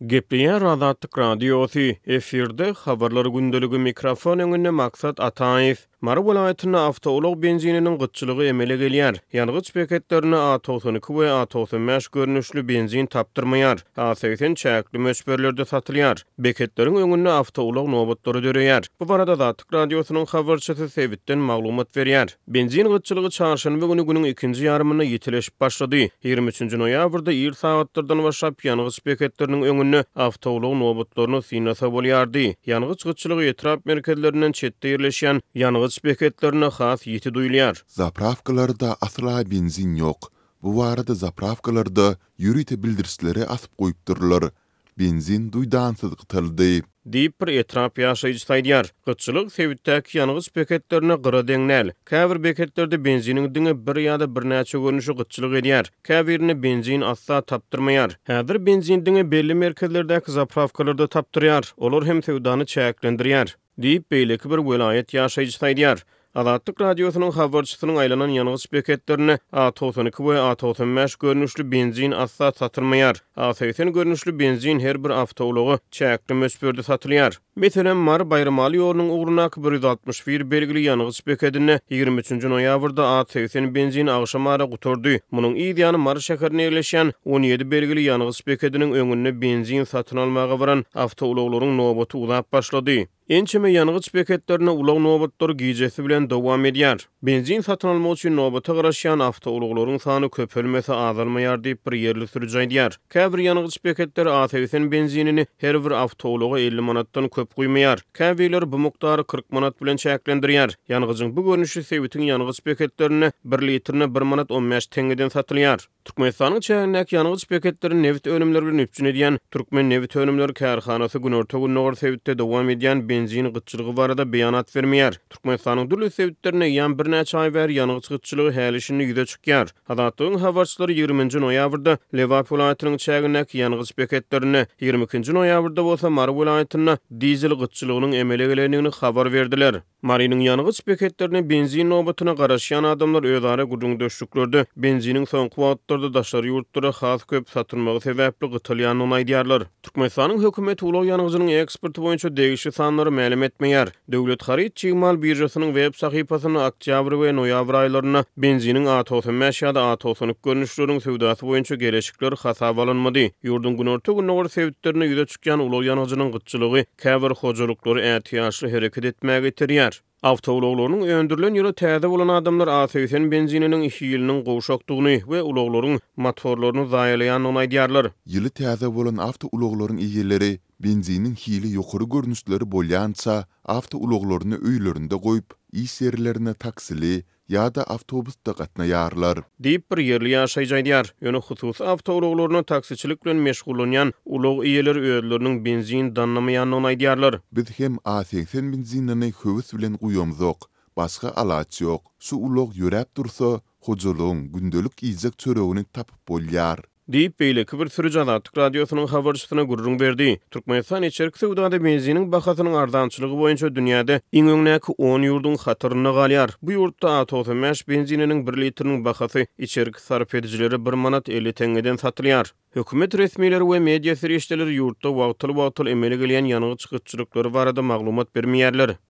Gepleyen Azatlyk Radiosu efirde habarlar gündölügi mikrofon öňünde maksat Ataýew. Mara welaýatyna awtolog benzininiň gytçylygy emele gelýär. Ýangýç beketlerine A92 we A95 görnüşli benzin tapdyrmaýar. A80 çäkli möçberlerde satylýar. Beketleriň öňünde awtolog nobatlary döreýär. Bu barada Azatlyk Radiosynyň habarçysy Sebitden maglumat berýär. Benzin gytçylygy çarşamba güni günüň ikinji ýarymyna ýetileşip başlady. 23 noýabrda ýyl saatlardan başlap ýangýç beketleriniň öňünde awtolog nobatlaryny synasa bolýardy. Ýangýç gytçylygy etrap merkezlerinden çetde ýerleşýän ýangýç beketlerine has ýeti duýulýar. Zapravkalarda asla benzin yok. Bu arada zapravkalarda ýürüýte bildirisleri asyp goýup durlar. Benzin duýdansız gytyldy. Diýip bir etrap ýaşaýjy saýdýar. Gytçylyk Sebitdäki ýangýç beketlerine gyra deňnäl. Käbir beketlerde benziniň diňe bir ýa-da birnäçe görnüşi gytçylyk edýär. Käbirini benzin asla tapdyrmaýar. Häzir benzin diňe belli merkezlerdäki zapravkalarda tapdyrýar. Olar hem sewdany çäklendirýär. Diýip beýleki bir welaýat ýaşaýjy saýdýar. Azatlyk Radiosynyň habarçysynyň aýlanan ýangýç beketlerine A92 we A95 görnüşli benzin asla satylmaýar. A80 görnüşli benzin her bir awtology çäkli möçberde satylýar. Meselem Mar Bayramaly ýolunyň ugruna 161 belgili ýangýç beketine 23 noýabrda A80 benzin agşamara guturdy. Munyň ýany Mar şäherine ýerleşýän 17 belgili ýangýç beketiniň öňünde benzin satyn almaga baran awtologlaryň nobaty uzap başlady. Ençeme ýangýç beketlerine ulag nobatlary giýjesi bilen dowam edýär. Benzin satyn almak üçin nobata garaşýan awtologlaryň sany köpelmese azalmaýar diýip bir ýerli sürüjýär. Käbir ýangýç beketleri A80 benzinini her bir awtologa 50 manatdan köp guýmaýar. Käbirler bu mukdary 40 manat bilen çäklendirýär. Ýangýçyň bu görnüşi Sebitiň ýangýç beketlerine 1 litrine 1 manat 15 teňgeden satylýar. Türkmenistanyň çägindäki ýangýç beketleri neft önümleri bilen üpjün edýän Türkmen Neft Önümleri Kärhanasy günorta günüňe Sebitde dowam edýän benzin gytçylygy barada beýanat bermeýär. Türkmenistanyň dürli sebitlerine ýan birnäçe aý bäri ýangýç gytçylygy hälişini ýüze çykýar. Azatlygyň habarçylary 20 noýabrda Lewap welaýatynyň çägindäki ýangýç beketlerine 22 noýabrda bolsa Mar welaýatyna dizel gytçylygynyň emele gelenigini habar berdiler. Marynyň ýangýç beketlerine benzin nobatyna garaşýan adamlar özara gudung döşlüklerde benziniň soňky wagtlarda daşary ýurtlara has köp satylmagy sebäpli gytylýanyny aýdýarlar. Türkmenistanyň hökümeti ulag ýangýcynyň eksporty boýunça degişli sanlary ma'lum etmeýär. Döwlet haryt çygymal birjasynyň web sahypasyna oktyabr we noýabr aýlaryna benziniň A95 ýa-da A93 görnüşleriniň sewdasy boýunça gelişikler hasaba alınmady. Ýurdun günorta günleri sebitlerine ýüze çykýan ulag ýangýcynyň gytçylygy käbir hojalykları ätiýaşly hereket etmäge iterýär. Awtologlaryň öndürilen ýöre täze bolan adamlar A80 benzininiň işi ýylnyň gowşakdygyny we ulaglaryň motorlaryny zaýalaýanyny aýdýarlar. Ýyly täze bolan awtologlaryň eýeleri benzinin hili ýokary görnüşleri bolýança awtologlaryny öýlerinde goýup iş ýerlerine taksili ýa-da awtobusda gatnaýarlar. Diýip bir ýerli ýaşaýjy aýdýar. Ýöne hususy awtologlaryny taksiçilik bilen meşgullanýan ulag eýeleri özleriniň benzin danlamaýanyny aýdýarlar. Biz hem A80 benzinini höwes bilen guýamzok. Başga alaç ýok. Şu ulag ýörep dursa, hojalygyň gündelik ýyjak çöregini tapyp bolýar. Diýip beýleki bir sürüj Azatlyk Radiosynyň habarçysyna gurrun berdi. Türkmenistan içerik sewdada benziniň bahasynyň ardançylygy boýunça dünýäde iň öňdäki 10 ýurdun hatyryna galýar. Bu ýurtda A95 benzininiň 1 litriniň bahasy içerik sarf edijileri 1 manat 50 teňgeden satylýar. Hökümet resmiýetleri we media serýeşdeleri ýurtda wagtly emele gelýän ýangýç gytçylyklary barada maglumat bermeýärler.